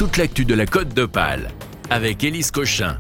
toute l'actu de la Côte d'Opale avec Élise Cochin.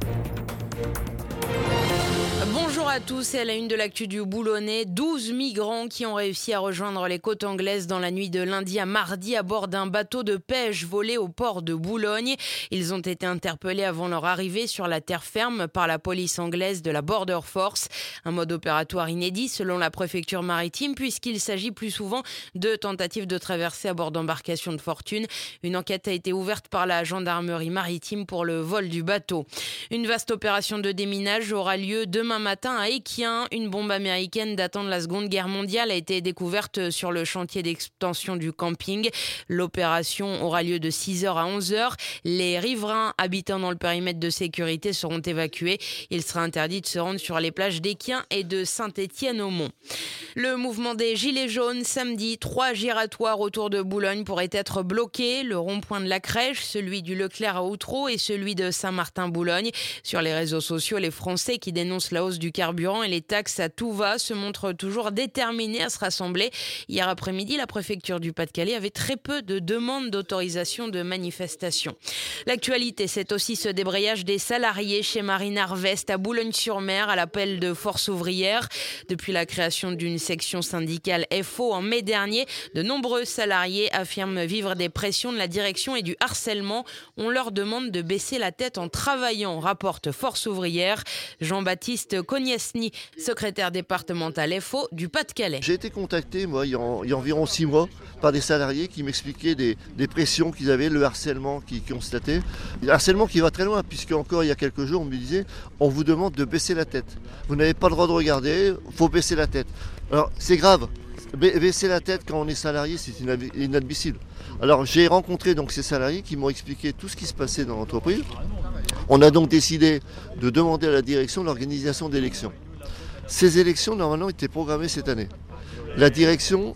Bonjour à tous, et à la une de l'actu du Boulonnais, 12 migrants qui ont réussi à rejoindre les côtes anglaises dans la nuit de lundi à mardi à bord d'un bateau de pêche volé au port de Boulogne. Ils ont été interpellés avant leur arrivée sur la terre ferme par la police anglaise de la Border Force. Un mode opératoire inédit selon la préfecture maritime puisqu'il s'agit plus souvent de tentatives de traversée à bord d'embarcations de fortune. Une enquête a été ouverte par la gendarmerie maritime pour le vol du bateau. Une vaste opération de déminage aura lieu demain matin à Équien. Une bombe américaine datant de la Seconde Guerre mondiale a été découverte sur le chantier d'extension du camping. L'opération aura lieu de 6h à 11h. Les riverains habitant dans le périmètre de sécurité seront évacués. Il sera interdit de se rendre sur les plages d'Équien et de Saint-Étienne-au-Mont. Le mouvement des Gilets jaunes, samedi, 3 giratoires autour de Boulogne pourraient être bloqués. Le rond-point de la Crèche, celui du Leclerc à Outreau et celui de Saint-Martin-Boulogne. Sur les réseaux sociaux, les Français qui dénoncent la hausse du carburant et les taxes à tout va se montrent toujours déterminés à se rassembler. Hier après-midi, la préfecture du Pas-de-Calais avait très peu de demandes d'autorisation de manifestation. L'actualité, c'est aussi ce débrayage des salariés chez Marine Harvest à Boulogne-sur-Mer à l'appel de Force ouvrière. Depuis la création d'une section syndicale FO en mai dernier, de nombreux salariés affirment vivre des pressions de la direction et du harcèlement. On leur demande de baisser la tête en travaillant, rapporte Force ouvrière. Jean-Baptiste Cognesny, secrétaire départemental FO du Pas-de-Calais. J'ai été contacté, moi, il y a environ 6 mois, par des salariés qui m'expliquaient des pressions qu'ils avaient, le harcèlement qu'ils constataient. Le harcèlement qui va très loin, puisque encore il y a quelques jours, on me disait, on vous demande de baisser la tête. Vous n'avez pas le droit de regarder, il faut baisser la tête. Alors, c'est grave. Baisser la tête quand on est salarié, c'est inadmissible. Alors, j'ai rencontré donc ces salariés qui m'ont expliqué tout ce qui se passait dans l'entreprise. On a donc décidé de demander à la direction l'organisation d'élections. Ces élections, normalement, étaient programmées cette année. La direction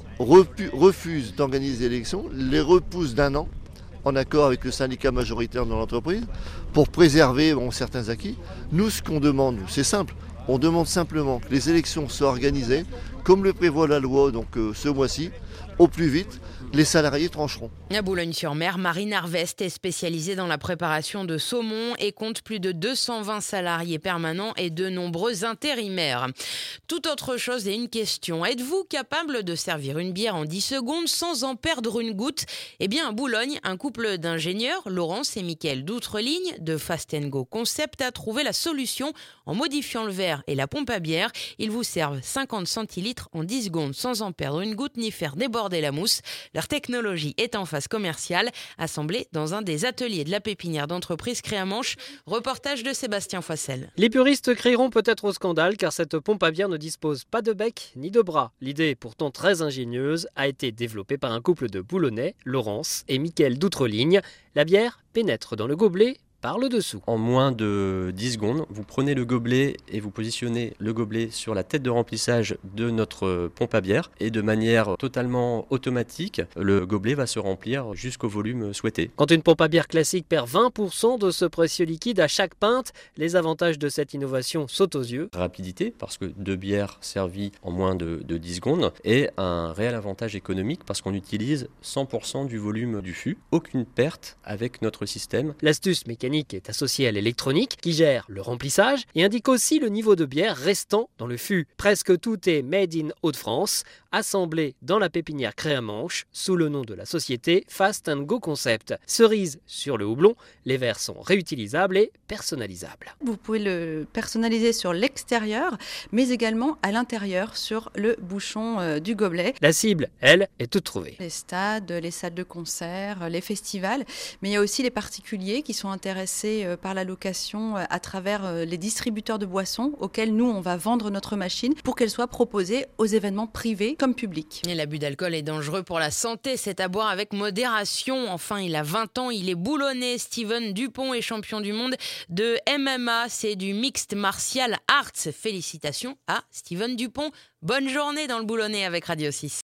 refuse d'organiser les élections, les repousse d'1 an, en accord avec le syndicat majoritaire dans l'entreprise, pour préserver certains acquis. Nous, ce qu'on demande, c'est simple. On demande simplement que les élections soient organisées, comme le prévoit la loi, donc ce mois-ci, au plus vite. Les salariés trancheront. À Boulogne-sur-Mer, Marine Harvest est spécialisée dans la préparation de saumon et compte plus de 220 salariés permanents et de nombreux intérimaires. Toute autre chose et une question. Êtes-vous capable de servir une bière en 10 secondes sans en perdre une goutte ? Eh bien, à Boulogne, un couple d'ingénieurs, Laurence et Mickaël d'Outreligne, de Fast & Go Concept, a trouvé la solution en modifiant le verre et la pompe à bière. Ils vous servent 50 centilitres en 10 secondes sans en perdre une goutte ni faire déborder la mousse. Leur technologie est en phase commerciale, assemblée dans un des ateliers de la pépinière d'entreprise Créamanche. Reportage de Sébastien Foissel. Les puristes crieront peut-être au scandale car cette pompe à bière ne dispose pas de bec ni de bras. L'idée, pourtant très ingénieuse, a été développée par un couple de Boulonnais, Laurence et Mickaël d'Outreligne. La bière pénètre dans le gobelet par le dessous. En moins de 10 secondes, vous prenez le gobelet et vous positionnez le gobelet sur la tête de remplissage de notre pompe à bière et de manière totalement automatique, le gobelet va se remplir jusqu'au volume souhaité. Quand une pompe à bière classique perd 20% de ce précieux liquide à chaque pinte, les avantages de cette innovation sautent aux yeux. Rapidité, parce que 2 bières servies en moins de 10 secondes, et un réel avantage économique parce qu'on utilise 100% du volume du fût. Aucune perte avec notre système. L'astuce mécanique est associée à l'électronique qui gère le remplissage et indique aussi le niveau de bière restant dans le fût. Presque tout est made in Hauts-de-France, assemblé dans la pépinière Créamanche sous le nom de la société Fast & Go Concept. Cerise sur le houblon, les verres sont réutilisables et personnalisables. Vous pouvez le personnaliser sur l'extérieur, mais également à l'intérieur sur le bouchon du gobelet. La cible, elle, est toute trouvée. Les stades, les salles de concert, les festivals, mais il y a aussi les particuliers qui sont intéressés par la location à travers les distributeurs de boissons auxquels nous on va vendre notre machine pour qu'elle soit proposée aux événements privés comme publics. Et l'abus d'alcool est dangereux pour la santé, c'est à boire avec modération. Enfin, il a 20 ans, il est boulonnais. Steven Dupont est champion du monde de MMA, c'est du Mixed Martial Arts. Félicitations à Steven Dupont. Bonne journée dans le Boulonnais avec Radio 6.